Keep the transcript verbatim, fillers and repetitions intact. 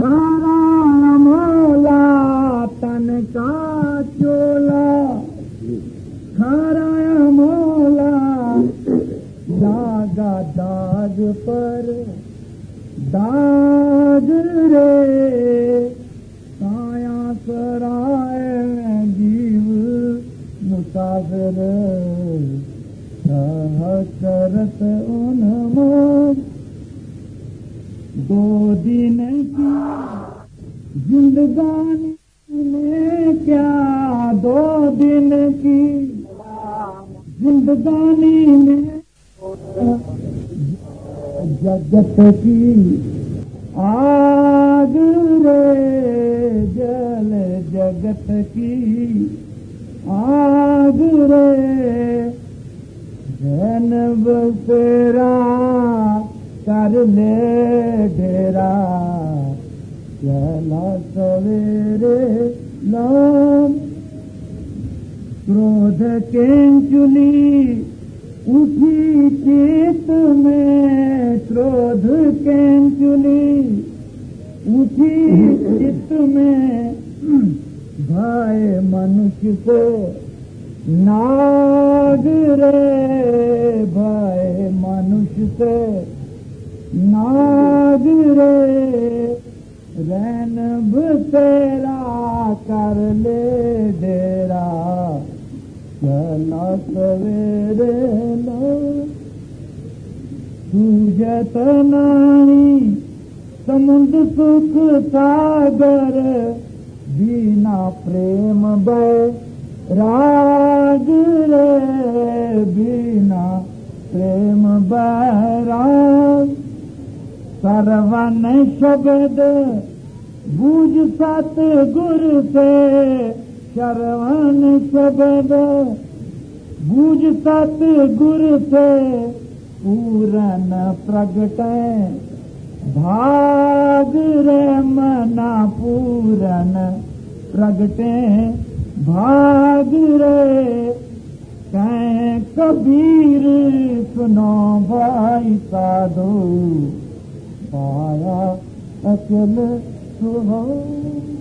धारा मोला तन का चोला, खारा मोला दागा दाग पर दाग रे, काया सराय जीव मुसाफिर करत उन्मोद। दो दिन की जिंदगानी में क्या, दो दिन की जिंदगानी में जगत की आग रे, जल जगत की आग रे, जैनब तेरा कर ले डेरा, चला सवेरे नाम। क्रोध केंचुली उठी चित में, क्रोध केंचुली उठी चित में, भय मनुष्य को नाग रे, भय मनुष्य से नाग रे, रैनब तेरा कर ले डेरा, चला सवेरे लो। सूझत नहीं समुद्र सुख सागर, बिना प्रेम बैराग रे, बिना प्रेम बैराग। सरवन शब्द बूझ सतगुर से, श्रवण शब्द बूझ सतगुर से, पूरन प्रगटे भाग रे मना, पूरन प्रगटे भाग रे। कहें कबीर सुनो भाई साधु, पाया अचल सुहो।